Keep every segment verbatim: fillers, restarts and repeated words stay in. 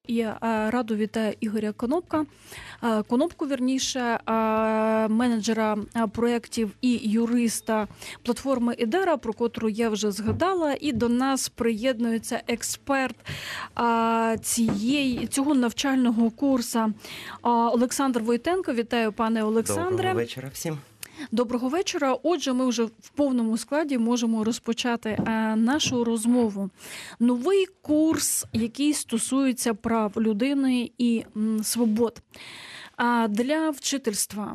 і радо вітаю Ігоря Конопка, Конопку, вірніше, менеджера проєктів і юриста платформи Ідера, про котру я вже згадала, і до нас приєднується експерт цієї, цього навчального курсу Олександр Войтенко. Вітаю, пане Олександре. Доброго вечора всім. Доброго вечора. Отже, ми вже в повному складі можемо розпочати нашу розмову. Новий курс, який стосується прав людини і свобод для вчительства.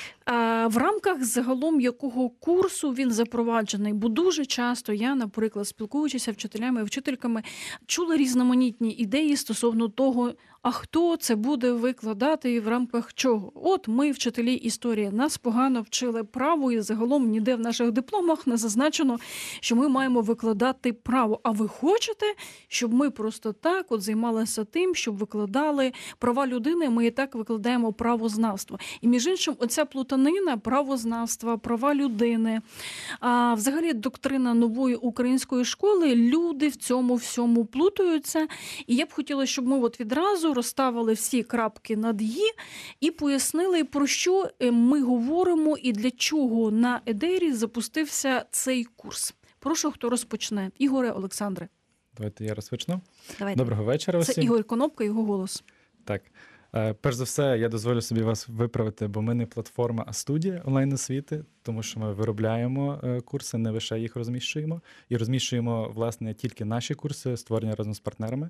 В рамках загалом якого курсу він запроваджений? Бо дуже часто я, наприклад, спілкуючися вчителями і вчительками, чула різноманітні ідеї стосовно того, а хто це буде викладати і в рамках чого. От ми, вчителі історії, нас погано вчили право, і загалом ніде в наших дипломах не зазначено, що ми маємо викладати право. А ви хочете, щоб ми просто так от займалися тим, щоб викладали права людини, ми і так викладаємо правознавство. І між іншим, оця плутанина правознавства, права людини, а взагалі доктрина нової української школи, люди в цьому всьому плутаються. І я б хотіла, щоб ми от відразу розставили всі крапки над «і» і пояснили, про що ми говоримо і для чого на Едері запустився цей курс. Прошу, хто розпочне? Ігоре, Олександре. Давайте я розпочну. Давайте. Доброго вечора усім. Це Ігор Конопка, його голос. Так. Перш за все, я дозволю собі вас виправити, бо ми не платформа, а студія онлайн-освіти, тому що ми виробляємо курси, не лише їх розміщуємо. І розміщуємо, власне, тільки наші курси, створені разом з партнерами.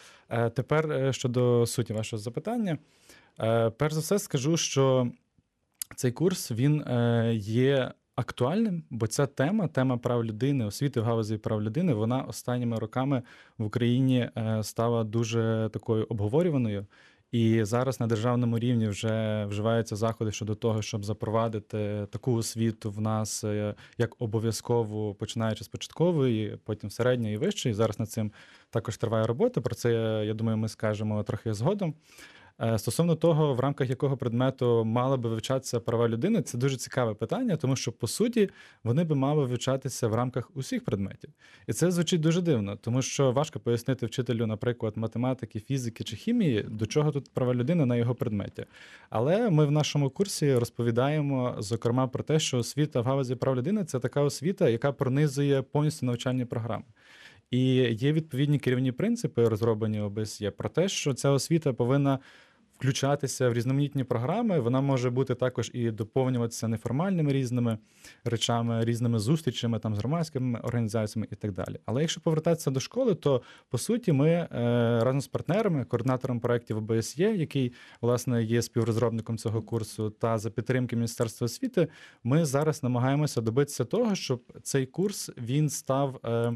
Тепер щодо суті вашого запитання. Перш за все скажу, що цей курс, він є актуальним, бо ця тема, тема прав людини, освіти в галузі прав людини, вона останніми роками в Україні стала дуже такою обговорюваною. І зараз на державному рівні вже вживаються заходи щодо того, щоб запровадити таку освіту в нас як обов'язкову, починаючи з початкової, потім середньої і вищої. Зараз над цим також триває робота, про це, я думаю, ми скажемо трохи згодом. Стосовно того, в рамках якого предмету мали би вивчатися права людини, це дуже цікаве питання, тому що, по суті, вони би мали вивчатися в рамках усіх предметів. І це звучить дуже дивно, тому що важко пояснити вчителю, наприклад, математики, фізики чи хімії, до чого тут права людини на його предметі. Але ми в нашому курсі розповідаємо, зокрема, про те, що освіта в галузі прав людини – це така освіта, яка пронизує повністю навчальні програми. І є відповідні керівні принципи, розроблені о бе ес є, про те, що ця освіта повинна включатися в різноманітні програми, вона може бути також і доповнюватися неформальними різними речами, різними зустрічами там, з громадськими організаціями і так далі. Але якщо повертатися до школи, то, по суті, ми е, разом з партнерами, координатором проєктів о бе ес є, який, власне, є співрозробником цього курсу, та за підтримки Міністерства освіти, ми зараз намагаємося добитися того, щоб цей курс, він став Е,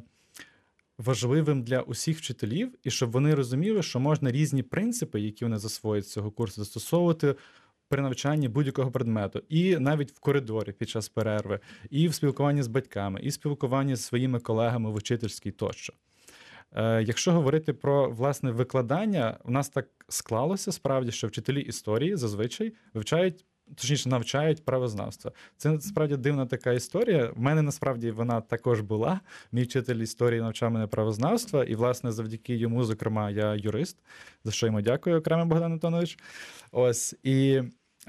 важливим для усіх вчителів, і щоб вони розуміли, що можна різні принципи, які вони засвоюють з цього курсу, застосовувати при навчанні будь-якого предмету. І навіть в коридорі під час перерви, і в спілкуванні з батьками, і в спілкуванні з своїми колегами в учительській тощо. Е, якщо говорити про, власне, викладання, у нас так склалося, справді, що вчителі історії зазвичай вивчають точніше, навчають правознавства. Це, справді, дивна така історія. В мене, насправді, вона також була. Мій вчитель історії навчав мене правознавства, і, власне, завдяки йому, зокрема, я юрист, за що йому дякую окремо, Богдан Антонович. Ось, і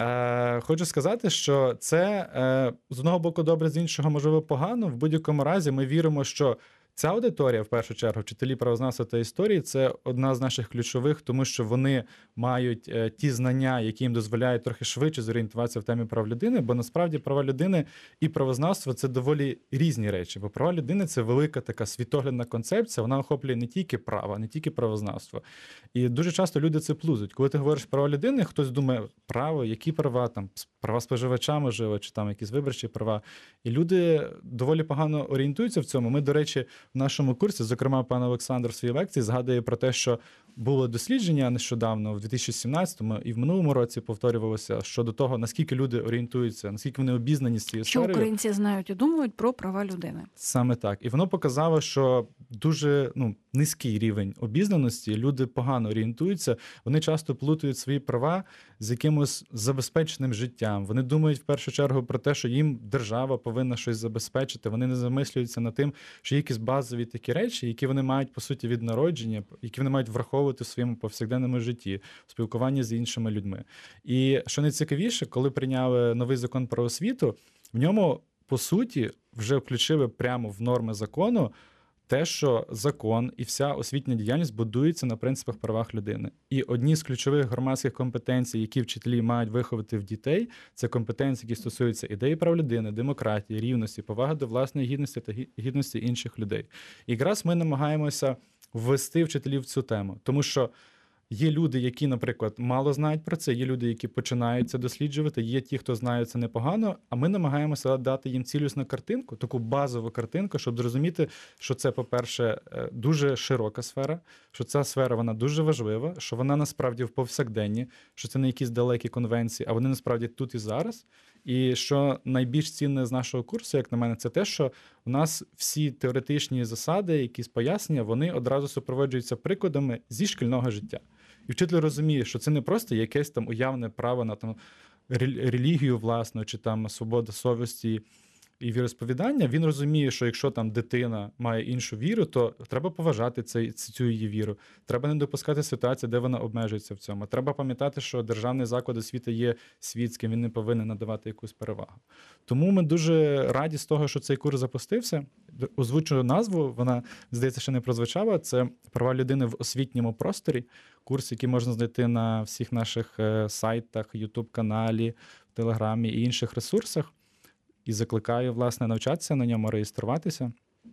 е, хочу сказати, що це, е, з одного боку, добре, з іншого, можливо, погано. В будь-якому разі ми віримо, що ця аудиторія, в першу чергу, вчителі правознавства та історії, це одна з наших ключових, тому що вони мають е, ті знання, які їм дозволяють трохи швидше зорієнтуватися в темі прав людини, бо насправді права людини і правознавство – це доволі різні речі, бо права людини – це велика така світоглядна концепція, вона охоплює не тільки право, не тільки правознавство. І дуже часто люди це плутають. Коли ти говориш права людини, хтось думає, право, які права, там, права споживача, можливо, чи там якісь виборчі права. І люди доволі погано орієнтуються в цьому. Ми, до речі, в нашому курсі, зокрема, пан Олександр в своїй лекції згадує про те, що було дослідження нещодавно, в дві тисячі сімнадцятому і в минулому році повторювалося щодо того, наскільки люди орієнтуються, наскільки вони обізнані з цією сферою. Що українці знають і думають про права людини. Саме так. І воно показало, що дуже ну, низький рівень обізнаності, люди погано орієнтуються, вони часто плутають свої права з якимось забезпеченим життям. Вони думають в першу чергу про те, що їм держава повинна щось забезпечити, вони не замислюються над тим, що є якісь базові такі речі, які вони мають, по суті, від народження, які вони мають враховувати застосовувати в своєму повсякденному житті, в спілкуванні з іншими людьми. І що найцікавіше, коли прийняли новий закон про освіту, в ньому, по суті, вже включили прямо в норми закону те, що закон і вся освітня діяльність будується на принципах правах людини. І одні з ключових громадських компетенцій, які вчителі мають виховати в дітей, це компетенції, які стосуються ідеї прав людини, демократії, рівності, поваги до власної гідності та гідності інших людей. І якраз ми намагаємося ввести вчителів в цю тему, тому що є люди, які, наприклад, мало знають про це, є люди, які починають це досліджувати, є ті, хто знає це непогано, а ми намагаємося дати їм цілісну картинку, таку базову картинку, щоб зрозуміти, що це, по-перше, дуже широка сфера, що ця сфера, вона дуже важлива, що вона насправді в повсякденні, що це не якісь далекі конвенції, а вони насправді тут і зараз. І що найбільш цінне з нашого курсу, як на мене, це те, що у нас всі теоретичні засади, якісь пояснення, вони одразу супроводжуються прикладами зі шкільного життя. І вчитель розуміє, що це не просто якесь там уявне право на там релігію власну, чи там свобода совісті і віросповідання. Він розуміє, що якщо там дитина має іншу віру, то треба поважати цей, цю її віру. Треба не допускати ситуації, де вона обмежується в цьому. Треба пам'ятати, що державний заклад освіти є світським, він не повинен надавати якусь перевагу. Тому ми дуже раді з того, що цей курс запустився. Озвучую назву, вона, здається, ще не прозвучала. Це «Права людини в освітньому просторі». Курс, який можна знайти на всіх наших сайтах, ютуб-каналі, в Телеграмі і інших ресурсах. І закликаю, власне, навчатися на ньому, реєструватися.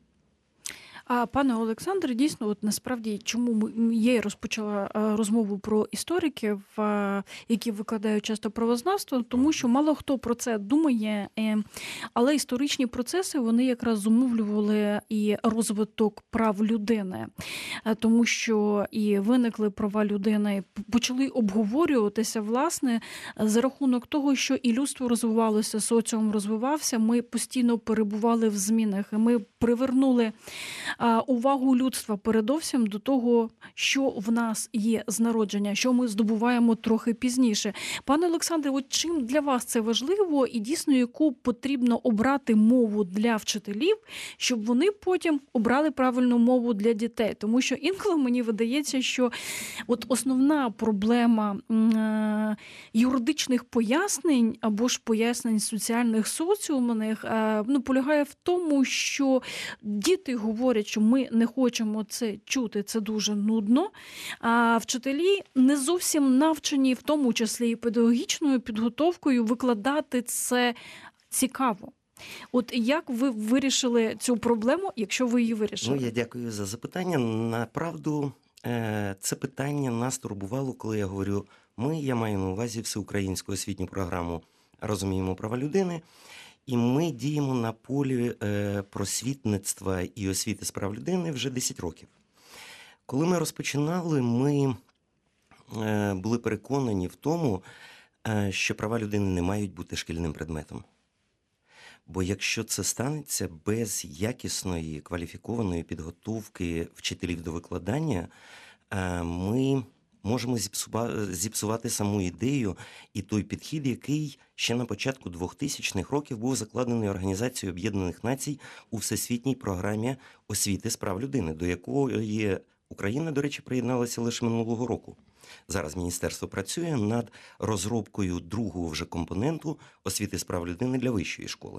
А, пане Олександре, дійсно, от насправді, чому я і розпочала розмову про істориків, які викладають часто правознавство, тому що мало хто про це думає, але історичні процеси, вони якраз зумовлювали і розвиток прав людини, тому що і виникли права людини, почали обговорюватися, власне, за рахунок того, що і людство розвивалося, соціум розвивався, ми постійно перебували в змінах, і ми привернули увагу людства передовсім до того, що в нас є з народження, що ми здобуваємо трохи пізніше. Пане Олександре, от чим для вас це важливо і дійсно яку потрібно обрати мову для вчителів, щоб вони потім обрали правильну мову для дітей? Тому що інколи мені видається, що от основна проблема е- юридичних пояснень або ж пояснень соціальних соціумних е- ну, полягає в тому, що діти говорять, що ми не хочемо це чути, це дуже нудно, а вчителі не зовсім навчені, в тому числі і педагогічною підготовкою, викладати це цікаво. От як ви вирішили цю проблему, якщо ви її вирішили? Ну, я дякую за запитання. Направду, це питання нас турбувало, коли я говорю «ми», я маю на увазі всеукраїнську освітню програму «Розуміємо права людини». І ми діємо на полі просвітництва і освіти з прав людини вже десять років. Коли ми розпочинали, ми були переконані в тому, що права людини не мають бути шкільним предметом. Бо якщо це станеться без якісної, кваліфікованої підготовки вчителів до викладання, ми можемо зіпсувати саму ідею і той підхід, який ще на початку двохтисячних років був закладений Організацією Об'єднаних Націй у Всесвітній програмі освіти з прав людини, до якої Україна, до речі, приєдналася лише минулого року. Зараз міністерство працює над розробкою другого вже компоненту освіти з прав людини для вищої школи.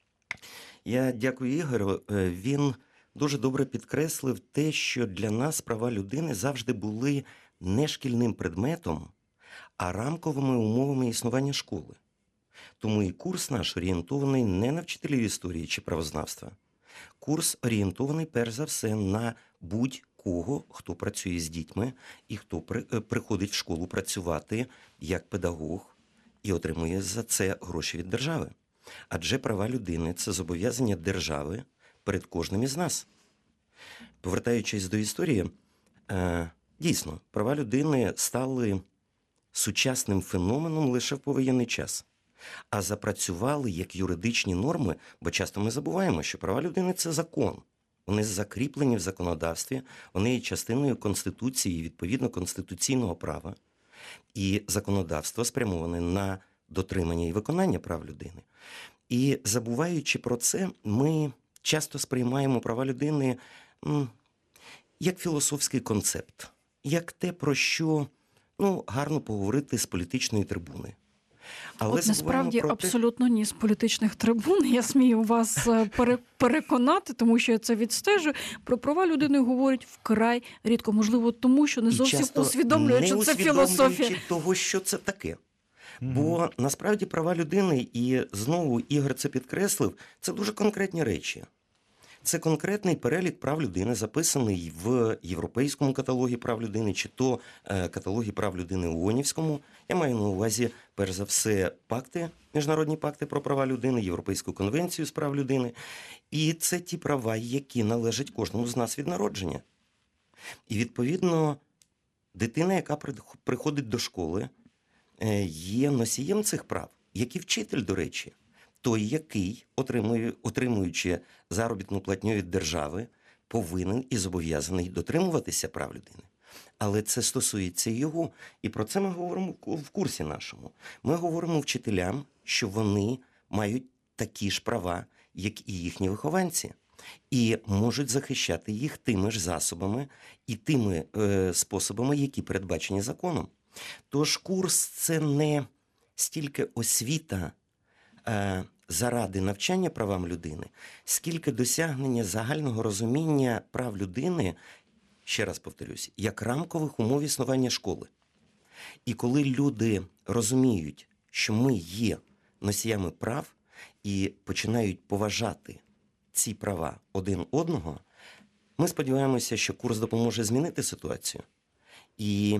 Я дякую Ігорю. Він дуже добре підкреслив те, що для нас права людини завжди були не шкільним предметом, а рамковими умовами існування школи. Тому і курс наш орієнтований не на вчителів історії чи правознавства. Курс орієнтований, перш за все, на будь-кого, хто працює з дітьми і хто при, приходить в школу працювати як педагог і отримує за це гроші від держави. Адже права людини – це зобов'язання держави перед кожним із нас. Повертаючись до історії, дійсно, права людини стали сучасним феноменом лише в повоєнний час. А запрацювали як юридичні норми, бо часто ми забуваємо, що права людини – це закон. Вони закріплені в законодавстві, вони є частиною Конституції і, відповідно, конституційного права. І законодавство спрямоване на дотримання і виконання прав людини. І забуваючи про це, ми часто сприймаємо права людини м, як філософський концепт. як те, про що, ну, гарно поговорити з політичної трибуни. Але От насправді про те... абсолютно ні з політичних трибун. Я смію вас пере- переконати, тому що я це відстежую. Про права людини говорять вкрай рідко. Можливо, тому що не зовсім усвідомлюють, що це філософія. Не того, що це таке. Mm-hmm. Бо насправді права людини, і знову Ігор це підкреслив, це дуже конкретні речі. Це конкретний перелік прав людини, записаний в Європейському каталогі прав людини, чи то е, каталогі прав людини у ООНівському. Я маю на увазі, перш за все, пакти, міжнародні пакти про права людини, Європейську конвенцію з прав людини. І це ті права, які належать кожному з нас від народження. І, відповідно, дитина, яка приходить до школи, е, є носієм цих прав, як і вчитель, до речі. Той, який, отримує, отримуючи заробітну платню від держави, повинен і зобов'язаний дотримуватися прав людини. Але це стосується і його. І про це ми говоримо в курсі нашому. Ми говоримо вчителям, що вони мають такі ж права, як і їхні вихованці. І можуть захищати їх тими ж засобами і тими е, способами, які передбачені законом. Тож курс – це не стільки освіта, заради навчання правам людини, скільки досягнення загального розуміння прав людини, ще раз повторюсь, як рамкових умов існування школи. І коли люди розуміють, що ми є носіями прав і починають поважати ці права один одного, ми сподіваємося, що курс допоможе змінити ситуацію. І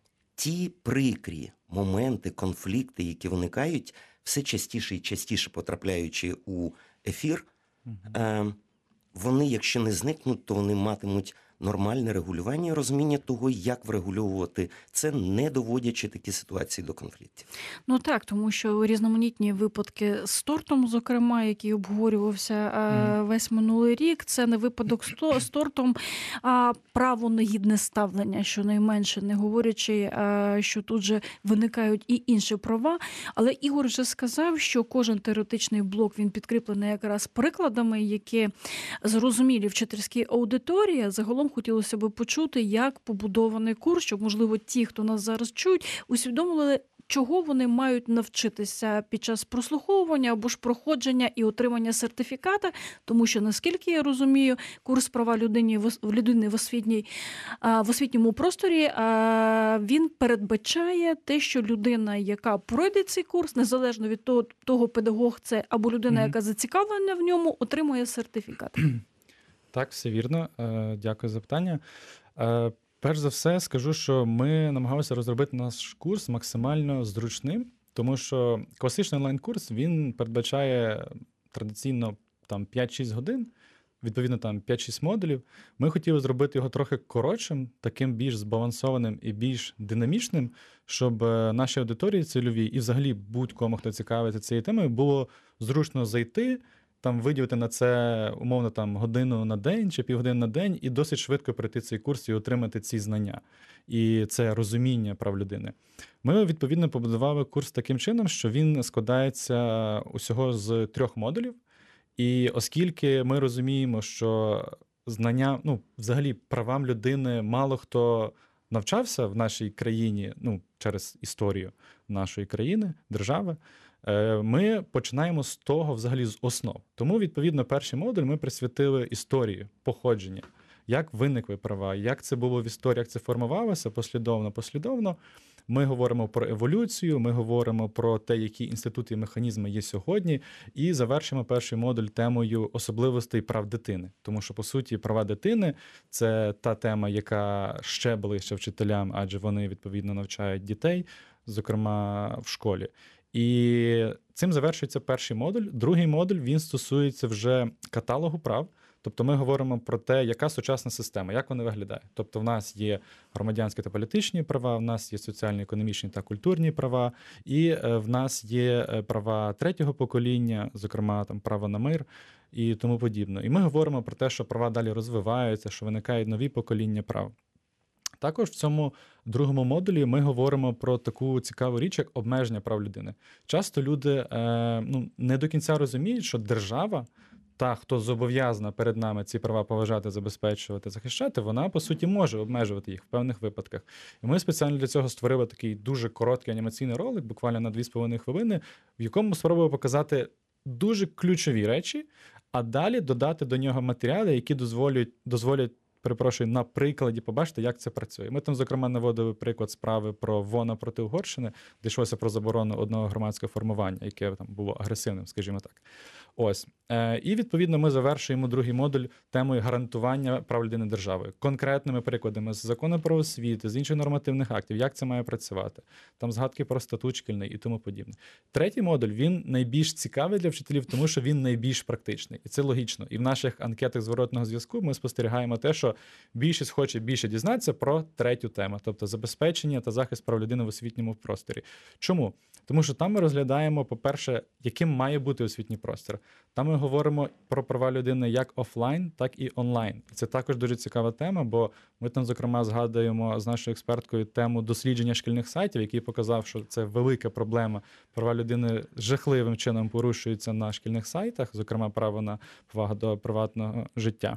ті прикрі моменти, конфлікти, які виникають, все частіше і частіше потрапляючи у ефір, mm-hmm. вони, якщо не зникнуть, то вони матимуть нормальне регулювання і розуміння того, як врегульовувати це, не доводячи такі ситуації до конфліктів. Ну так, тому що різноманітні випадки з тортом, зокрема, який обговорювався mm. весь минулий рік, це не випадок з тортом, а право на гідне ставлення, щонайменше, не говорячи, що тут же виникають і інші права. Але Ігор вже сказав, що кожен теоретичний блок, він підкріплений якраз прикладами, які зрозумілі вчительській аудиторії. Загалом хотілося б почути, як побудований курс, щоб, можливо, ті, хто нас зараз чують, усвідомили, чого вони мають навчитися під час прослуховування або ж проходження і отримання сертифіката, тому що, наскільки я розумію, курс права людини в людини в освітній в освітньому просторі, він передбачає те, що людина, яка пройде цей курс, незалежно від того, того педагог це або людина, mm-hmm. яка зацікавлена в ньому, отримує сертифікат. Так, все вірно. Дякую за питання. Перш за все, скажу, що ми намагалися розробити наш курс максимально зручним, тому що класичний онлайн-курс, він передбачає традиційно там п'ять-шість годин, відповідно там п'ять-шість модулів. Ми хотіли зробити його трохи коротшим, таким більш збалансованим і більш динамічним, щоб нашій аудиторії цільовій і взагалі будь-кому, хто цікавиться цією темою, було зручно зайти, там виділити на це, умовно, там годину на день чи півгодини на день і досить швидко пройти цей курс і отримати ці знання. І це розуміння прав людини. Ми, відповідно, побудували курс таким чином, що він складається усього з трьох модулів. І оскільки ми розуміємо, що знання, ну, взагалі, правам людини мало хто навчався в нашій країні, ну, через історію нашої країни, держави, ми починаємо з того, взагалі, з основ. Тому, відповідно, перший модуль ми присвятили історії, походження, як виникли права, як це було в історії, як це формувалося послідовно-послідовно. Ми говоримо про еволюцію, ми говоримо про те, які інститути і механізми є сьогодні, і завершимо перший модуль темою особливостей прав дитини. Тому що, по суті, права дитини – це та тема, яка ще ближче вчителям, адже вони, відповідно, навчають дітей, зокрема, в школі. І цим завершується перший модуль. Другий модуль, він стосується вже каталогу прав. Тобто ми говоримо про те, яка сучасна система, як вона виглядає. Тобто в нас є громадянські та політичні права, в нас є соціально-економічні та культурні права, і в нас є права третього покоління, зокрема там право на мир і тому подібне. І ми говоримо про те, що права далі розвиваються, що виникають нові покоління прав. Також в цьому другому модулі ми говоримо про таку цікаву річ, як обмеження прав людини. Часто люди е, ну, не до кінця розуміють, що держава та, хто зобов'язана перед нами ці права поважати, забезпечувати, захищати, вона, по суті, може обмежувати їх в певних випадках. І ми спеціально для цього створили такий дуже короткий анімаційний ролик, буквально на дві з половиною хвилини, в якому спробували показати дуже ключові речі, а далі додати до нього матеріали, які дозволять, дозволять перепрошую, на прикладі побачити, як це працює. Ми там, зокрема, наводили приклад справи про ВОНа проти Угорщини, де йшлося про заборону одного громадського формування, яке там було агресивним, скажімо так. Ось. Е, і, відповідно, ми завершуємо другий модуль темою гарантування прав людини державою. Конкретними прикладами з закону про освіту, з інших нормативних актів, як це має працювати. Там згадки про статут шкільний і тому подібне. Третій модуль, він найбільш цікавий для вчителів, тому що він найбільш практичний. І це логічно. І в наших анкетах зворотного зв'язку ми спостерігаємо те, що більшість хоче більше дізнатися про третю тему, тобто забезпечення та захист прав людини в освітньому просторі. Чому? Тому що там ми розглядаємо, по-перше, яким має бути освітній простір. Там ми говоримо про права людини як офлайн, так і онлайн. І це також дуже цікава тема, бо ми там, зокрема, згадуємо з нашою експерткою тему дослідження шкільних сайтів, який показав, що це велика проблема. Права людини жахливим чином порушуються на шкільних сайтах, зокрема, право на повагу до приватного життя.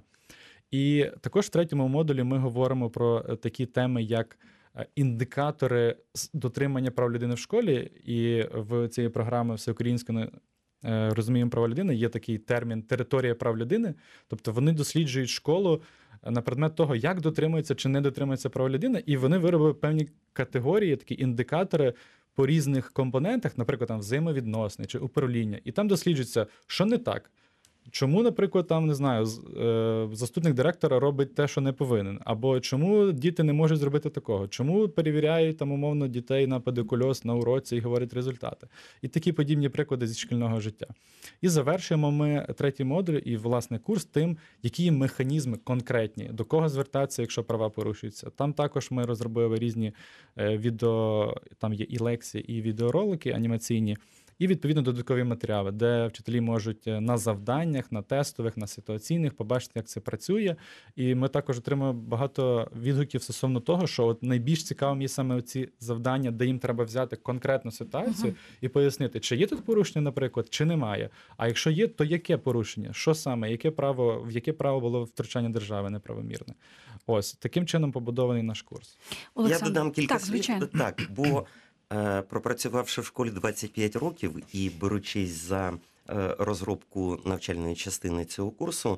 І також в третьому модулі ми говоримо про такі теми, як індикатори дотримання прав людини в школі, і в цій програмі всеукраїнської розуміємо права людини є такий термін «територія прав людини», тобто вони досліджують школу на предмет того, як дотримується чи не дотримується права людини, і вони виробили певні категорії, такі індикатори по різних компонентах, наприклад, там взаємовідносини чи управління, і там досліджується, що не так. Чому, наприклад, там, не знаю, заступник директора робить те, що не повинен? Або чому діти не можуть зробити такого? Чому перевіряють, там, умовно, дітей на педикульоз на уроці і говорять результати? І такі подібні приклади зі шкільного життя. І завершуємо ми третій модуль і, власне, курс тим, які механізми конкретні, до кого звертатися, якщо права порушуються. Там також ми розробили різні відео, там є і лекції, і відеоролики анімаційні, і, відповідно, додаткові матеріали, де вчителі можуть на завданнях, на тестових, на ситуаційних побачити, як це працює. І ми також отримуємо багато відгуків стосовно того, що от найбільш цікавим є саме ці завдання, де їм треба взяти конкретну ситуацію uh-huh. і пояснити, чи є тут порушення, наприклад, чи немає. А якщо є, то яке порушення? Що саме? Яке право, в яке право було втручання держави неправомірне? Ось, таким чином побудований наш курс. Олександр. Я додам кілька так, слів. Звичайно. Так, бо пропрацювавши в школі двадцять п'ять років і беручись за розробку навчальної частини цього курсу,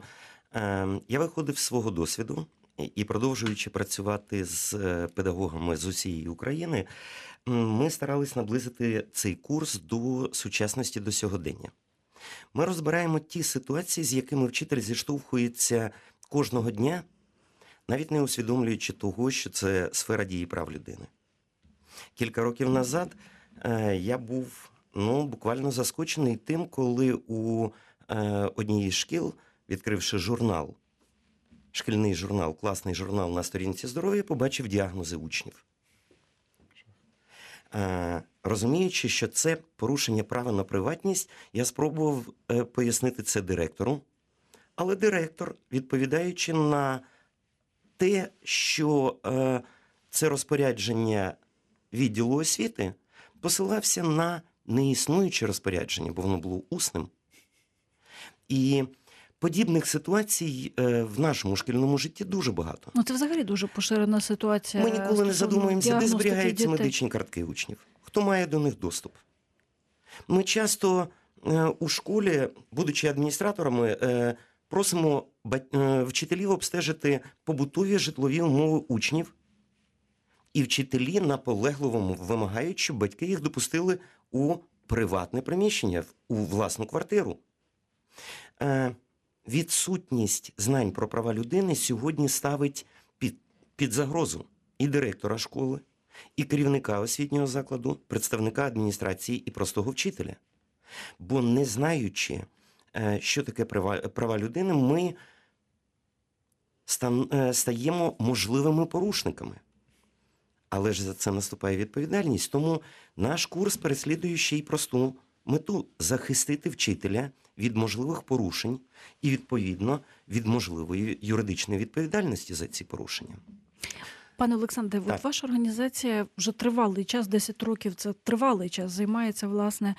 я виходив з свого досвіду і, продовжуючи працювати з педагогами з усієї України, ми старались наблизити цей курс до сучасності, до сьогодення. Ми розбираємо ті ситуації, з якими вчитель зіштовхується кожного дня, навіть не усвідомлюючи того, що це сфера дії прав людини. Кілька років назад е, я був ну, буквально заскочений тим, коли у е, одній із шкіл, відкривши журнал, шкільний журнал, класний журнал на сторінці здоров'я, побачив діагнози учнів. Е, розуміючи, що це порушення права на приватність, я спробував е, пояснити це директору. Але директор, відповідаючи на те, що е, це розпорядження відділу освіти, посилався на неіснуюче розпорядження, бо воно було усним. І подібних ситуацій в нашому шкільному житті дуже багато. Ну, це взагалі дуже поширена ситуація. Ми ніколи не задумуємося, де зберігаються медичні картки учнів, хто має до них доступ. Ми часто у школі, будучи адміністраторами, просимо вчителів обстежити побутові житлові умови учнів, і вчителі наполегливо вимагають, щоб батьки їх допустили у приватне приміщення, у власну квартиру. Е, відсутність знань про права людини сьогодні ставить під, під загрозу і директора школи, і керівника освітнього закладу, представника адміністрації і простого вчителя. Бо не знаючи, е, що таке права, права людини, ми стан, е, стаємо можливими порушниками. Але ж за це наступає відповідальність. Тому наш курс переслідує ще й просту мету – захистити вчителя від можливих порушень і, відповідно, від можливої юридичної відповідальності за ці порушення. Пане Олександре, Так. от ваша організація вже тривалий час, десять років, це тривалий час, займається, власне,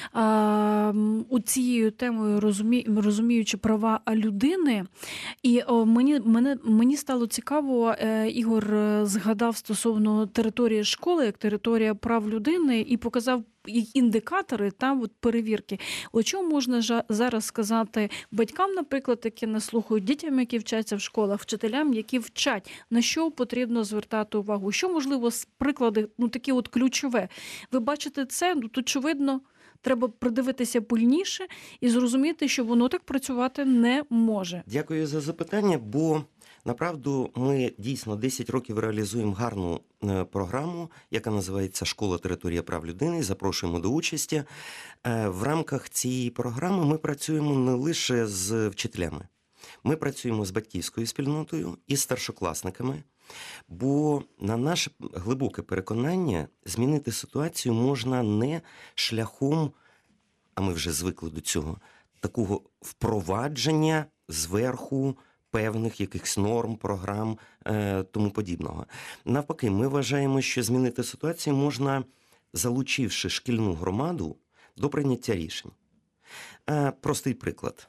у цією темою, розумі, розуміючи права людини. І о, мені, мене, мені стало цікаво, е, Ігор згадав стосовно території школи, як територія прав людини, і показав індикатори та от перевірки. О чому можна жа- зараз сказати батькам, наприклад, які нас слухають, дітям, які вчаться в школах, вчителям, які вчать, на що потрібно звертати увагу? Що, можливо, з приклади, ну такі от ключове. Ви бачите це, ну, тут, очевидно, треба придивитися пильніше і зрозуміти, що воно так працювати не може. Дякую за запитання, бо направду ми дійсно десять років реалізуємо гарну е, програму, яка називається «Школа. Територія прав людини». Запрошуємо до участі. Е, В рамках цієї програми ми працюємо не лише з вчителями. Ми працюємо з батьківською спільнотою і з старшокласниками, бо на наше глибоке переконання змінити ситуацію можна не шляхом, а ми вже звикли до цього, такого впровадження зверху певних якихось норм, програм, е, тому подібного. Навпаки, ми вважаємо, що змінити ситуацію можна, залучивши шкільну громаду до прийняття рішень. Е, простий приклад.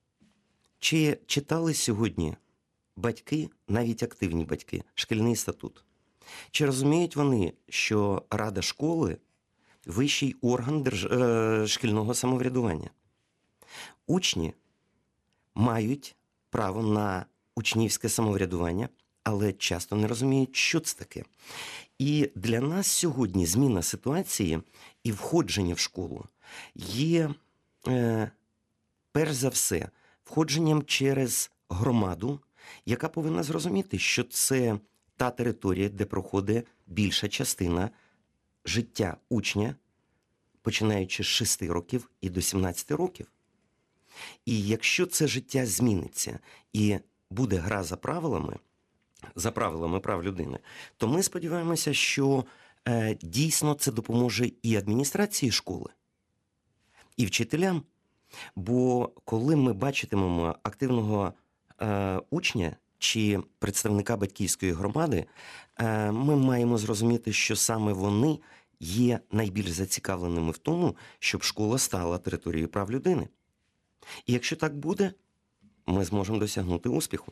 Чи читали сьогодні батьки, навіть активні батьки, шкільний статут? Чи розуміють вони, що Рада школи – вищий орган держ... е, шкільного самоврядування? Учні мають право на учнівське самоврядування, але часто не розуміють, що це таке. І для нас сьогодні зміна ситуації і входження в школу є, е, перш за все, входженням через громаду, яка повинна зрозуміти, що це та територія, де проходить більша частина життя учня, починаючи з шести років і до сімнадцяти років. І якщо це життя зміниться і буде гра за правилами, за правилами прав людини, то ми сподіваємося, що е, дійсно це допоможе і адміністрації школи, і вчителям. Бо коли ми бачитимемо активного е, учня чи представника батьківської громади, е, ми маємо зрозуміти, що саме вони є найбільш зацікавленими в тому, щоб школа стала територією прав людини. І якщо так буде, ми зможемо досягнути успіху.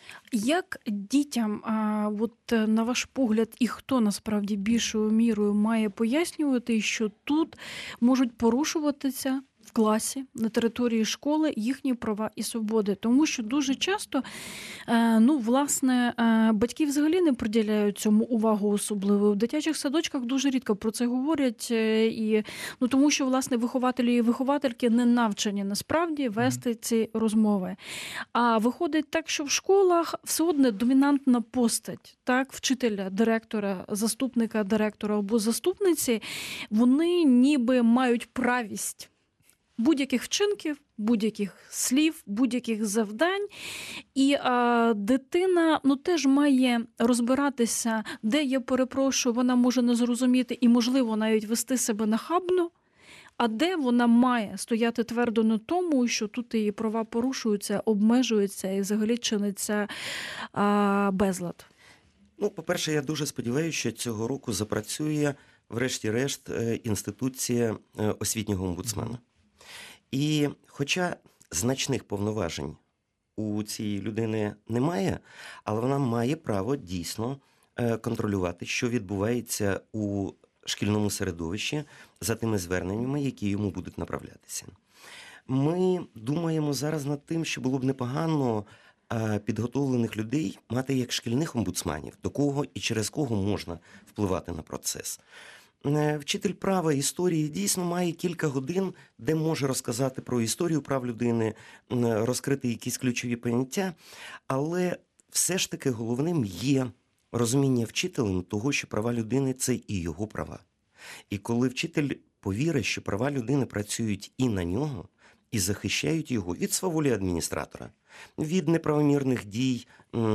Як дітям, а, от на ваш погляд, і хто насправді більшою мірою має пояснювати, що тут можуть порушуватися в класі, на території школи їхні права і свободи? Тому що дуже часто, ну, власне, батьки взагалі не приділяють цьому увагу особливо. В дитячих садочках дуже рідко про це говорять, і, ну, тому що, власне, вихователі і виховательки не навчені насправді вести ці розмови. А виходить так, що в школах все одно домінантна постать, так, вчителя, директора, заступника директора або заступниці, вони ніби мають правість будь-яких вчинків, будь-яких слів, будь-яких завдань. І а, дитина, ну, теж має розбиратися, де, я перепрошую, вона може не зрозуміти і, можливо, навіть вести себе нахабно, а де вона має стояти твердо на тому, що тут її права порушуються, обмежуються і взагалі чиниться а, безлад. Ну, по-перше, я дуже сподіваюся, що цього року запрацює, врешті-решт, інституція освітнього омбудсмена. І хоча значних повноважень у цієї людини немає, але вона має право дійсно контролювати, що відбувається у шкільному середовищі за тими зверненнями, які йому будуть направлятися. Ми думаємо зараз над тим, що було б непогано підготовлених людей мати як шкільних омбудсменів, до кого і через кого можна впливати на процес. Вчитель права історії дійсно має кілька годин, де може розказати про історію прав людини, розкрити якісь ключові поняття, але все ж таки головним є розуміння вчителем того, що права людини – це і його права. І коли вчитель повірить, що права людини працюють і на нього, і захищають його від сваволі адміністратора, від неправомірних дій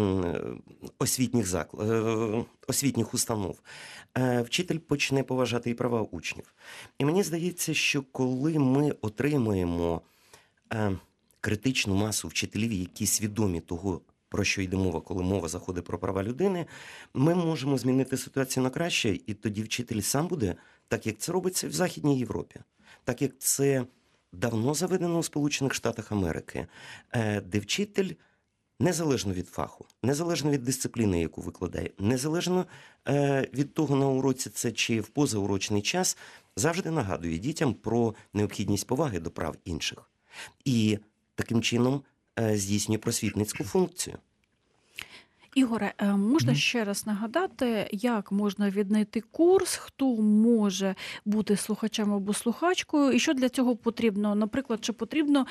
освітніх, заклад... освітніх установ, вчитель почне поважати і права учнів. І мені здається, що коли ми отримаємо критичну масу вчителів, які свідомі того, про що йде мова, коли мова заходить про права людини, ми можемо змінити ситуацію на краще, і тоді вчитель сам буде, так як це робиться в Західній Європі, так як це давно заведено у Сполучених Штатах Америки, де вчитель незалежно від фаху, незалежно від дисципліни, яку викладає, незалежно від того, на уроці це чи в позаурочний час, завжди нагадує дітям про необхідність поваги до прав інших. І таким чином здійснює просвітницьку функцію. Ігоре, можна ще раз нагадати, як можна віднайти курс, хто може бути слухачем або слухачкою, і що для цього потрібно? Наприклад, чи потрібно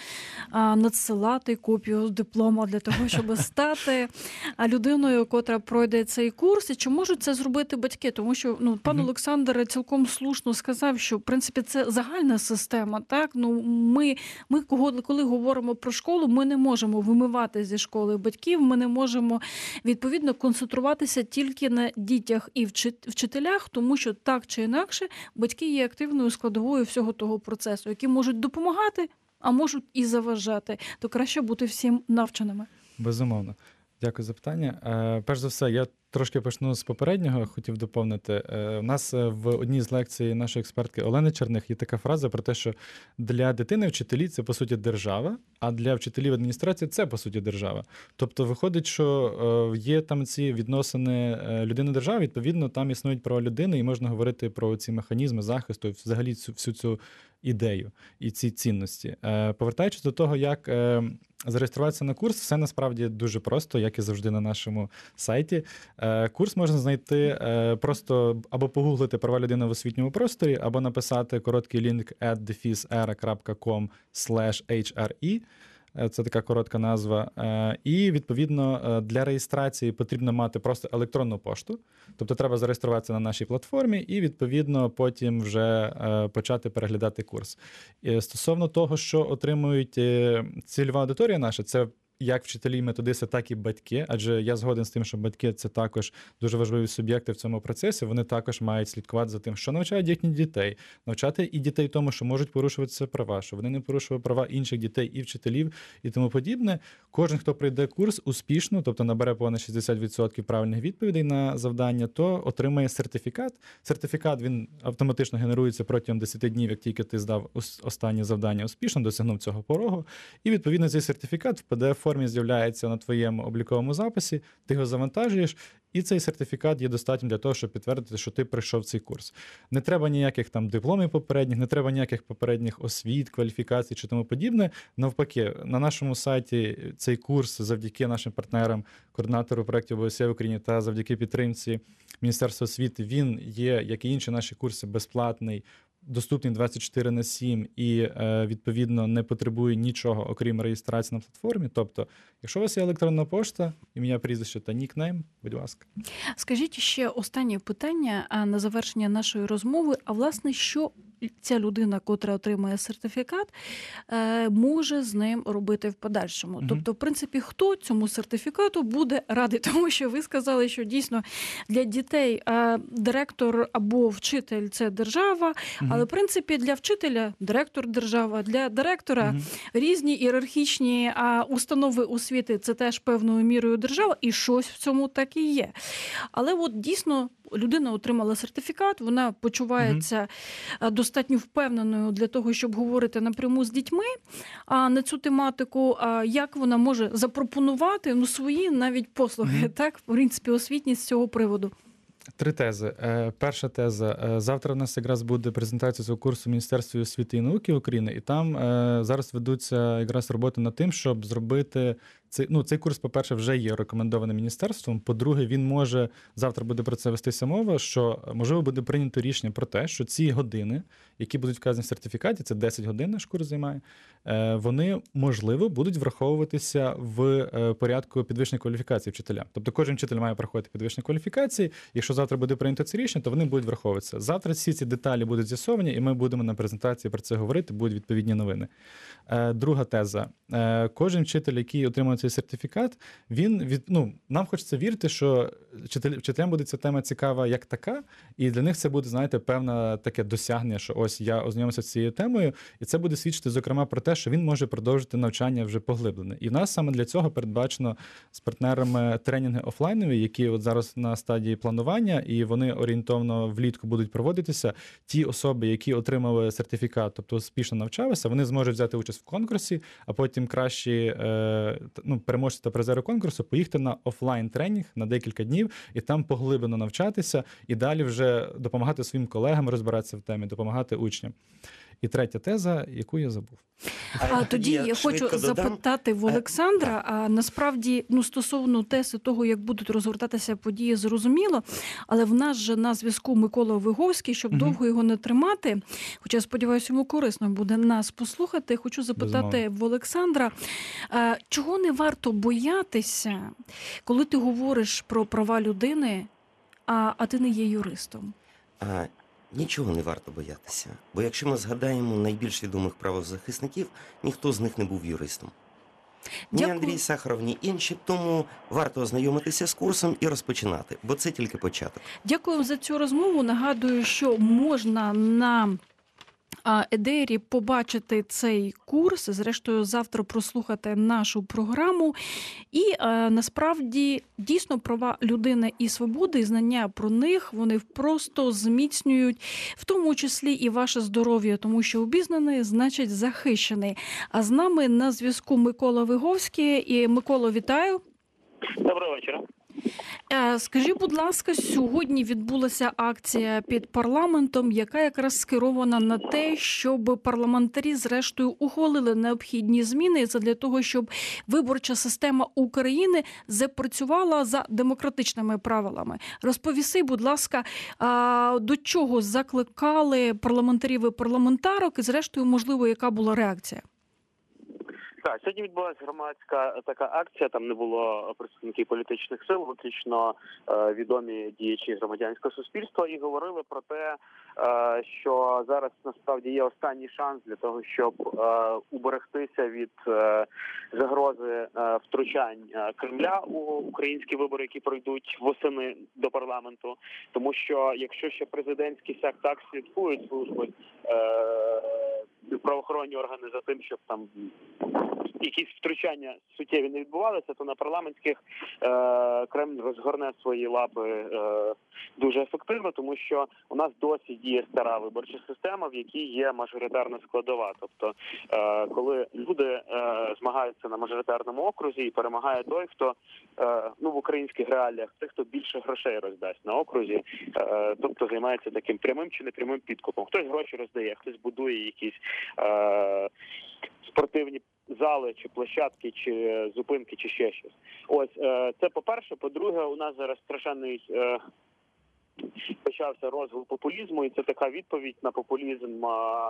надсилати копію диплома для того, щоб стати людиною, котра пройде цей курс, і чи можуть це зробити батьки? Тому що ну, пан mm-hmm. Олександр цілком слушно сказав, що в принципі це загальна система. Так? Ну, ми, ми коли говоримо про школу, ми не можемо вимивати зі школи батьків, ми не можемо відповідно концентруватися тільки на дітях і вчителях, тому що так чи інакше батьки є активною складовою всього того процесу, які можуть допомагати, а можуть і заважати. То краще бути всім навченими. Безумовно. Дякую за питання. Перш за все, я трошки почну з попереднього, хотів доповнити. У нас в одній з лекцій нашої експертки Олени Черних є така фраза про те, що для дитини вчителі – це, по суті, держава, а для вчителів адміністрації – це, по суті, держава. Тобто виходить, що є там ці відносини людини-держави, відповідно, там існують права людини, і можна говорити про ці механізми захисту, взагалі цю, всю цю ідею і ці цінності. Повертаючись до того, як зареєструватися на курс, все насправді дуже просто, як і завжди на нашому сайті. Курс можна знайти просто або погуглити «Права людини в освітньому просторі», або написати короткий лінк ет дефіс ера крапка ком слеш ейч ар і. Це така коротка назва. І, відповідно, для реєстрації потрібно мати просто електронну пошту. Тобто треба зареєструватися на нашій платформі і, відповідно, потім вже почати переглядати курс. І стосовно того, що отримують цільова аудиторія наша, це як вчителі і методисти, так і батьки, адже я згоден з тим, що батьки – це також дуже важливі суб'єкти в цьому процесі, вони також мають слідкувати за тим, що навчають їхніх дітей, навчати і дітей тому, що можуть порушуватися права, що вони не порушували права інших дітей і вчителів і тому подібне. Кожен, хто пройде курс успішно, тобто набере понад шістдесят відсотків правильних відповідей на завдання, то отримає сертифікат. Сертифікат, він автоматично генерується протягом десять днів, як тільки ти здав останнє завдання успішно, досягнув цього порогу, і, відповідно, цей сертифікат в пі ді еф формі з'являється на твоєму обліковому записі, ти його завантажуєш, і цей сертифікат є достатнім для того, щоб підтвердити, що ти пройшов цей курс. Не треба ніяких там дипломів попередніх, не треба ніяких попередніх освіт, кваліфікацій чи тому подібне. Навпаки, на нашому сайті цей курс завдяки нашим партнерам, координатору проєктів о бе ес є в Україні та завдяки підтримці Міністерства освіти, він є, як і інші наші курси, безплатний, доступний двадцять чотири на сім і, відповідно, не потребує нічого, окрім реєстрації на платформі. Тобто, якщо у вас є електронна пошта, ім'я, прізвище та нікнейм, будь ласка. Скажіть ще останнє питання на завершення нашої розмови. А, власне, що ця людина, котра отримає сертифікат, може з ним робити в подальшому? Mm-hmm. Тобто, в принципі, хто цьому сертифікату буде радий? Тому що ви сказали, що дійсно для дітей директор або вчитель – це держава, mm-hmm. але, в принципі, для вчителя директор – держава, для директора mm-hmm. різні ієрархічні установи освіти – це теж певною мірою держава, і щось в цьому так і є. Але от дійсно людина отримала сертифікат, вона почувається mm-hmm. достатньо впевненою для того, щоб говорити напряму з дітьми а на цю тематику, а як вона може запропонувати ну, свої навіть послуги, mm-hmm. так, в принципі, освітні з цього приводу. Три тези. Перша теза. Завтра у нас якраз буде презентація цього курсу в Міністерстві освіти і науки України, і там зараз ведуться якраз роботи над тим, щоб зробити цей, ну, цей курс, по-перше, вже є рекомендованим міністерством, по-друге, він може, завтра буде про це вестися мова, що, можливо, буде прийнято рішення про те, що ці години, які будуть вказані в сертифікаті, це десять годин наш курс займає, вони, можливо, будуть враховуватися в порядку підвищення кваліфікації вчителя. Тобто кожен вчитель має проходити підвищення кваліфікації, якщо завтра буде прийнято це рішення, то вони будуть враховуватися. Завтра всі ці деталі будуть з'ясовані, і ми будемо на презентації про це говорити, будуть відповідні новини. Друга теза. Кожен вчитель, який отримує цей сертифікат, він від, ну, нам хочеться вірити, що вчитель, вчителям буде ця тема цікава як така, і для них це буде, знаєте, певне таке досягнення, що ось я ознайомився з цією темою, і це буде свідчити, зокрема, про те, що він може продовжити навчання вже поглиблене. І в нас саме для цього передбачено з партнерами тренінги офлайнові, які от зараз на стадії планування, і вони орієнтовно влітку будуть проводитися. Ті особи, які отримали сертифікат, тобто успішно навчалися, вони зможуть взяти участь в конкурсі, а потім кращі ну, переможці та призери конкурсу поїхати на офлайн-тренінг на декілька днів і там поглиблено навчатися, і далі вже допомагати своїм колегам розбиратися в темі, допомагати учням. І третя теза, яку я забув. А, а тоді я, я хочу додам. запитати в Олександра, а насправді, ну, стосовно тези того, як будуть розгортатися події, зрозуміло, але в нас же на зв'язку Микола Виговський, щоб угу. довго його не тримати, хоча, сподіваюся, йому корисно буде нас послухати, хочу запитати Безумовно. в Олександра, а, чого не варто боятися, коли ти говориш про права людини, а, а ти не є юристом? А... Нічого не варто боятися, бо якщо ми згадаємо найбільш відомих правозахисників, ніхто з них не був юристом. Ні Дякую. Андрій Сахаров, ні інші, тому варто ознайомитися з курсом і розпочинати, бо це тільки початок. Дякую за цю розмову. Нагадую, що можна на Едері побачити цей курс, зрештою завтра прослухати нашу програму. І а, насправді дійсно права людини і свободи, і знання про них, вони просто зміцнюють, в тому числі і ваше здоров'я, тому що обізнаний значить захищений. А з нами на зв'язку Микола Виговський. І Микола, вітаю. Доброго вечора. Скажіть, будь ласка, сьогодні відбулася акція під парламентом, яка якраз скерована на те, щоб парламентарі зрештою ухвалили необхідні зміни задля того, щоб виборча система України запрацювала за демократичними правилами. Розповіси, будь ласка, до чого закликали парламентарів і парламентарок, і зрештою, можливо, яка була реакція? Так, сьогодні відбулася громадська така акція, там не було представників політичних сил, виключно е, відомі діячі громадянського суспільства, і говорили про те, е, що зараз насправді є останній шанс для того, щоб е, уберегтися від е, загрози е, втручань Кремля у українські вибори, які пройдуть восени до парламенту. Тому що якщо ще президентський сяк так слідкують служби, е, правоохоронні органи за тим, щоб там якісь втручання суттєві не відбувалися, то на парламентських е, Кремль розгорне свої лапи е, дуже ефективно, тому що у нас досі діє стара виборча система, в якій є мажоритарна складова. Тобто, е, коли люди е, змагаються на мажоритарному окрузі і перемагає той, хто е, ну в українських реаліях, той, хто більше грошей роздасть на окрузі, е, тобто займається таким прямим чи непрямим підкупом. Хтось гроші роздає, хтось будує якісь е, спортивні зали, чи площадки, чи зупинки, чи ще щось. Ось, е, це по-перше. По-друге, у нас зараз страшенний е, почався розгул популізму, і це така відповідь на популізм е,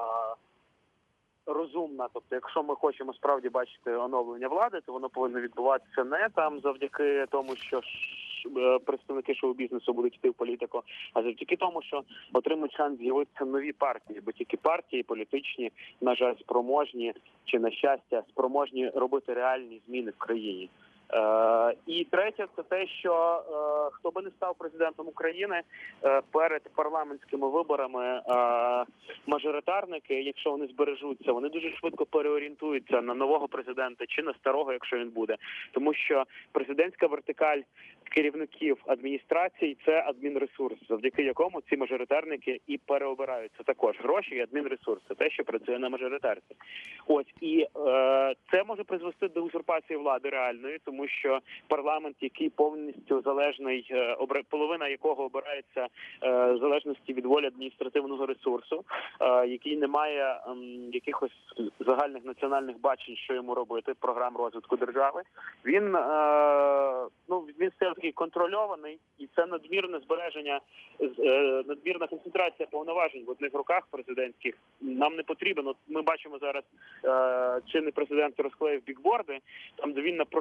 розумна. Тобто, якщо ми хочемо справді бачити оновлення влади, то воно повинно відбуватися не там завдяки тому, що представники шоу-бізнесу будуть йти в політику, а завдяки тому, що отримують шанс з'явитися нові партії, бо тільки партії політичні, на жаль, спроможні, чи на щастя, спроможні робити реальні зміни в країні. Е, і третє, це те, що е, хто би не став президентом України, е, перед парламентськими виборами е, мажоритарники, якщо вони збережуться, вони дуже швидко переорієнтуються на нового президента чи на старого, якщо він буде. Тому що президентська вертикаль керівників адміністрацій – це адмінресурс, завдяки якому ці мажоритарники і переобираються. Також гроші і адмінресурс – це те, що працює на мажоритарці. Ось, і е, це може призвести до узурпації влади реальної, тому що парламент, який повністю залежний, е, обра... половина якого обирається е, в залежності від волі адміністративного ресурсу, е, який не має е, якихось загальних національних бачень, що йому робити, програм розвитку держави, він, е, ну, він стає такий контрольований, і це надмірне збереження, е, надмірна концентрація повноважень в одних руках президентських нам не потрібно. От ми бачимо зараз, е, чинний президент розклеїв бікборди, там де він напроти Путіна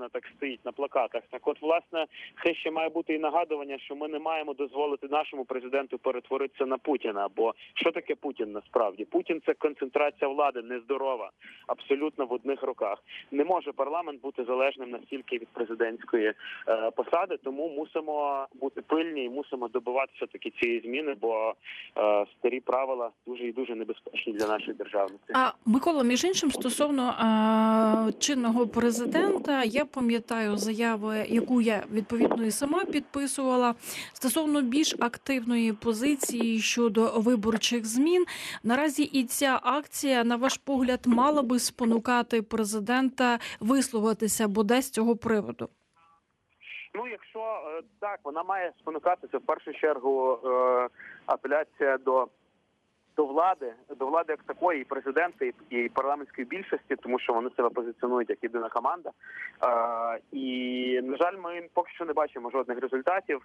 Путіна так стоїть на плакатах. Так от, власне, це ще має бути і нагадування, що ми не маємо дозволити нашому президенту перетворитися на Путіна. Бо що таке Путін насправді? Путін – це концентрація влади, нездорова, абсолютно в одних руках. Не може парламент бути залежним настільки від президентської е, посади, тому мусимо бути пильні і мусимо добиватися таки цієї зміни, бо е, старі правила дуже і дуже небезпечні для нашої державності. А, Микола, між іншим, стосовно а, чинного президента, я пам'ятаю заяви, яку я відповідно і сама підписувала, стосовно більш активної позиції щодо виборчих змін. Наразі і ця акція, на ваш погляд, мала би спонукати президента висловитися бодай з цього приводу? Ну, якщо так, вона має спонукатися в першу чергу е, апеляція до до влади, до влади як такої, і президента, і, і парламентської більшості, тому що вони себе позиціонують як єдина команда. Е, і, на жаль, ми поки що не бачимо жодних результатів.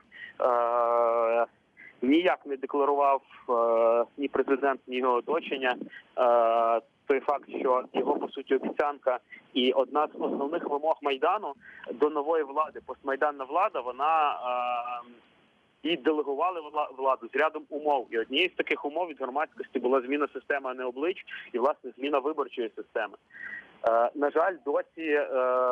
Е, ніяк не декларував е, ні президент, ні його оточення е, той факт, що його, по суті, обіцянка і одна з основних вимог Майдану до нової влади, постмайданна влада, вона е, і делегували владу з рядом умов. І однією з таких умов від громадськості була зміна системи, а не облич, і, власне, зміна виборчої системи. Е, на жаль, досі е,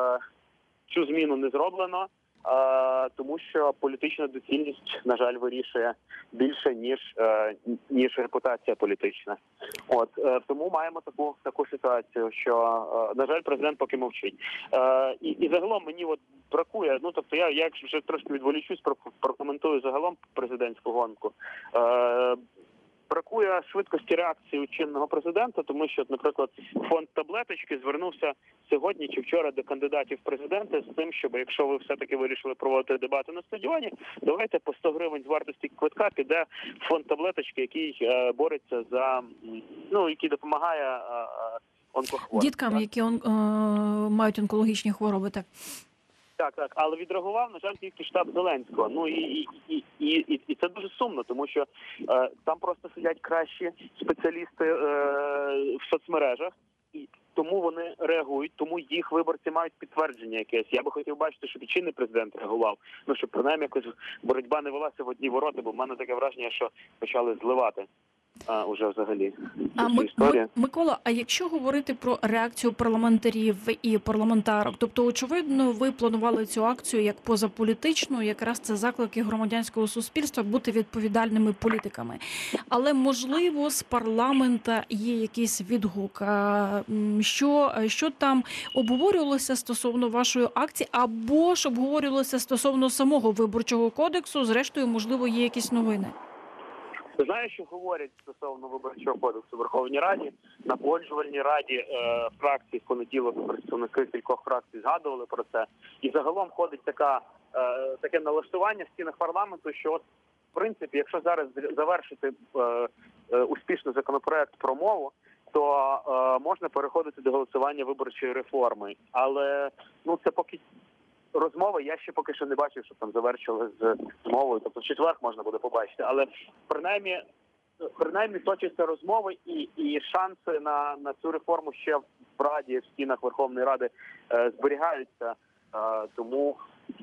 цю зміну не зроблено, е, тому що політична доцільність, на жаль, вирішує більше, ніж, е, ніж репутація політична. От, е, тому маємо таку, таку ситуацію, що, е, на жаль, президент поки мовчить. Е, і, і загалом мені от бракує, ну, тобто я, я вже трошки відволічусь, прокоментую загалом президентську гонку. Е, бракує швидкості реакції у чинного президента, тому що, наприклад, фонд таблеточки звернувся сьогодні чи вчора до кандидатів в президенти з тим, щоб якщо ви все-таки вирішили проводити дебати на стадіоні, давайте по сто гривень з вартості квитка піде фонд таблеточки, який е, бореться за, ну, який допомагає е, онкохворим. Діткам, які он, е, мають онкологічні хвороби, так. Так, так, але відреагував, на жаль, тільки штаб Зеленського. Ну і і, і, і, і це дуже сумно, тому що е, там просто сидять кращі спеціалісти е, в соцмережах, і тому вони реагують, тому їх виборці мають підтвердження якесь. Я би хотів бачити, щоб і чинний президент реагував, ну щоб принаймні якось боротьба не велася в одні ворота, бо в мене таке враження, що почали зливати. А, уже взагалі. А, Ми, Ми, Микола, а якщо говорити про реакцію парламентарів і парламентарок, тобто, очевидно, ви планували цю акцію як позаполітичну, якраз це заклики громадянського суспільства бути відповідальними політиками. Але, можливо, з парламента є якийсь відгук. Що, що там обговорювалося стосовно вашої акції, або ж обговорювалося стосовно самого виборчого кодексу, зрештою, можливо, є якісь новини? Знаю, що говорять стосовно виборчого кодексу в Верховній Раді. На погоджувальній раді е, фракції в понеділок представники кількох фракцій згадували про це. І загалом ходить така, е, таке налаштування в стінах парламенту, що от, в принципі, якщо зараз завершити е, е, успішно законопроект про мову, то е, можна переходити до голосування виборчої реформи. Але ну це поки розмови, я ще поки що не бачив, що там завершили з, з мовою. Тобто в четвер можна буде побачити. Але принаймні, принаймні точаться розмови і, і шанси на, на цю реформу ще в Раді, в стінах Верховної Ради е, зберігаються. Е, тому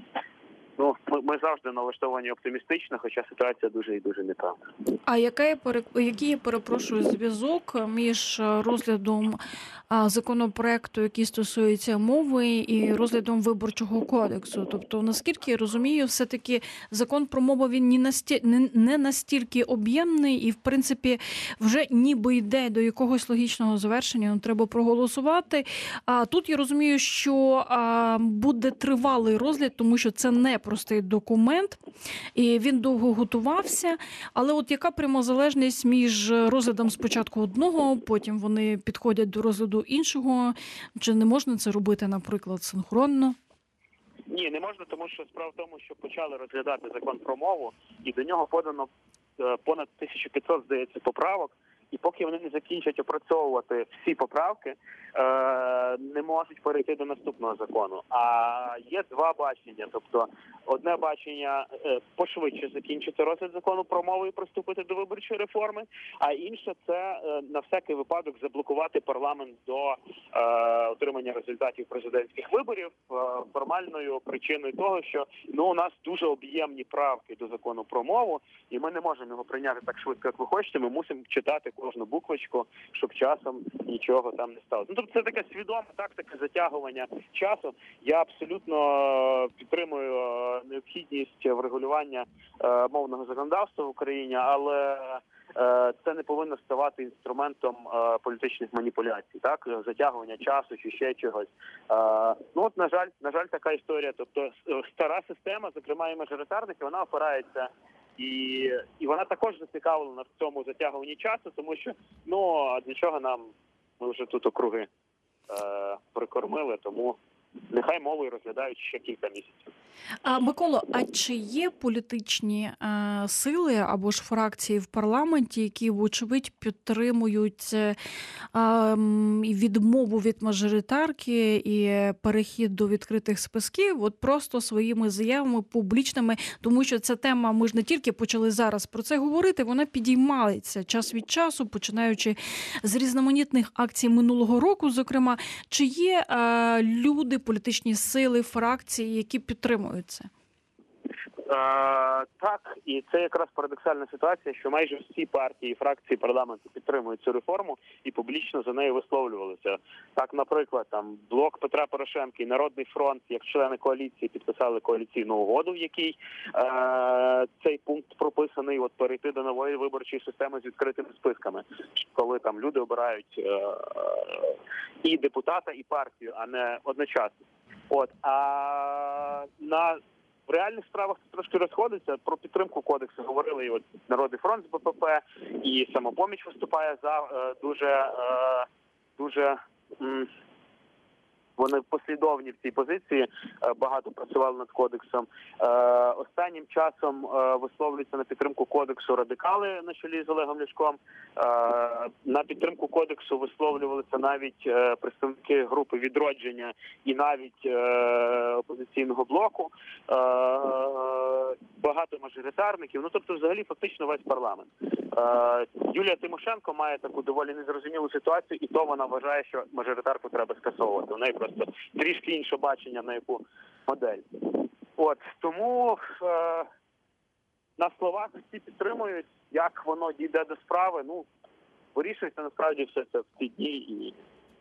ну, ми, ми завжди налаштовані оптимістично, хоча ситуація дуже і дуже непевна. А яка є, який, я перепрошую, зв'язок між розглядом законопроекту, який стосується мови, і розглядом виборчого кодексу? Тобто, наскільки я розумію, все-таки закон про мову, він не, насті... не настільки об'ємний і, в принципі, вже ніби йде до якогось логічного завершення, треба проголосувати. А тут я розумію, що буде тривалий розгляд, тому що це не простий документ, і він довго готувався. Але от яка прямозалежність між розглядом спочатку одного, потім вони підходять до розгляду іншого? Чи не можна це робити, наприклад, синхронно? Ні, не можна, тому що справа в тому, що почали розглядати закон про мову, і до нього подано понад тисяча п'ятсот, здається, поправок. і поки вони не закінчать опрацьовувати всі поправки, не можуть перейти до наступного закону. А є два бачення. Тобто, одне бачення пошвидше закінчити розгляд закону про мову і приступити до виборчої реформи, а інше – це на всякий випадок заблокувати парламент до отримання результатів президентських виборів формальною причиною того, що ну у нас дуже об'ємні правки до закону про мову, і ми не можемо його прийняти так швидко, як ви хочете. Ми мусимо читати кожну буквочку, щоб часом нічого там не сталося. Ну, тобто це така свідома тактика затягування часу. Я абсолютно підтримую необхідність врегулювання мовного законодавства в Україні, але це не повинно ставати інструментом політичних маніпуляцій, так, затягування часу чи ще чогось. Ну от, на жаль, на жаль, така історія. Тобто стара система, зокрема і мажоритарники, вона опирається і, і вона також зацікавлена в цьому затягуванні часу, тому що, ну, а для чого нам, ми вже тут округи е, прикормили, тому нехай мовою розглядають ще кілька місяців. А, Миколо, а чи є політичні е, сили або ж фракції в парламенті, які, вочевидь, підтримують е, е, відмову від мажоритарки і перехід до відкритих списків, от просто своїми заявами публічними, тому що ця тема, ми ж не тільки почали зараз про це говорити, вона підіймається час від часу, починаючи з різноманітних акцій минулого року, зокрема. Чи є е, люди, політичні сили, фракції, які підтримують це? Uh, так, і це якраз парадоксальна ситуація, що майже всі партії і фракції парламенту підтримують цю реформу і публічно за нею висловлювалися. Так, наприклад, там Блок Петра Порошенка і Народний фронт, як члени коаліції, підписали коаліційну угоду, в якій uh, цей пункт прописаний, от перейти до нової виборчої системи з відкритими списками, коли там люди обирають uh, і депутата, і партію, а не одночасно. От, а на в реальних справах це трошки розходиться. Про підтримку кодексу говорили і от Народний фронт з БПП, і Самопоміч виступає за е, дуже, е, дуже м, вони послідовні в цій позиції, е, багато працювали над кодексом. Е, останнім часом е, висловлюються на підтримку кодексу радикали на чолі з Олегом Ляшком. Е, на підтримку кодексу висловлювалися навіть е, представники групи «Відродження» і навіть е, опозиційного блоку. Е, багато мажоритарників. Ну, тобто, взагалі, фактично весь парламент. Е, Юлія Тимошенко має таку доволі незрозумілу ситуацію, і то вона вважає, що мажоритарку треба скасовувати. У неї просто трішки інше бачення на яку модель. От, тому е, на словах всі підтримують, як воно дійде до справи, ну, вирішується насправді все це в ці дні і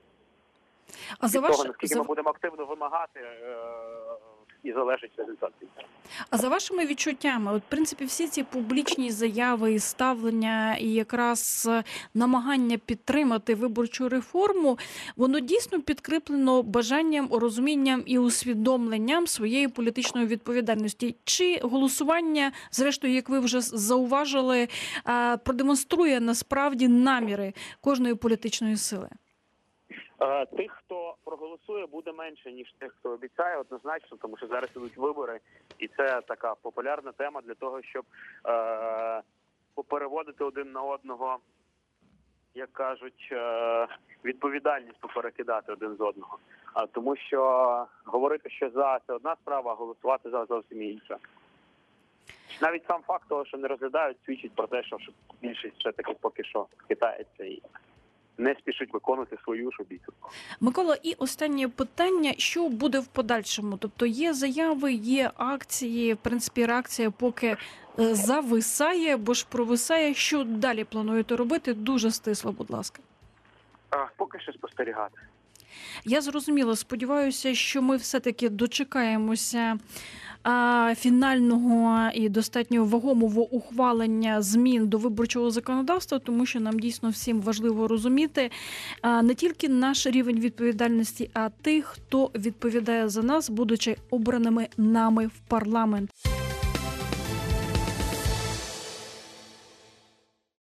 а від за того, ваш... наскільки за... ми будемо активно вимагати, е, і залежить результат. А за вашими відчуттями, от, в принципі, всі ці публічні заяви і ставлення, і якраз намагання підтримати виборчу реформу, воно дійсно підкріплено бажанням, розумінням і усвідомленням своєї політичної відповідальності? Чи голосування, зрештою, як ви вже зауважили, продемонструє насправді наміри кожної політичної сили? Тих, хто проголосує, буде менше, ніж тих, хто обіцяє, однозначно, тому що зараз ідуть вибори, і це така популярна тема для того, щоб е- попереводити один на одного, як кажуть, е- відповідальність поперекидати один з одного. А тому що говорити, що за – це одна справа, а голосувати за зовсім інша. Навіть сам факт того, що не розглядають, свідчить про те, що більшість все-таки поки що хитається і не спішить виконувати свою ж обіцянку. Микола, і останнє питання, що буде в подальшому? Тобто є заяви, є акції, в принципі, реакція поки зависає, бо ж провисає. Що далі плануєте робити? Дуже стисло, будь ласка. А, поки що спостерігати. Я зрозуміла. Сподіваюся, що ми все-таки дочекаємося а, фінального і достатньо вагомого ухвалення змін до виборчого законодавства, тому що нам дійсно всім важливо розуміти а, не тільки наш рівень відповідальності, а тих, хто відповідає за нас, будучи обраними нами в парламент.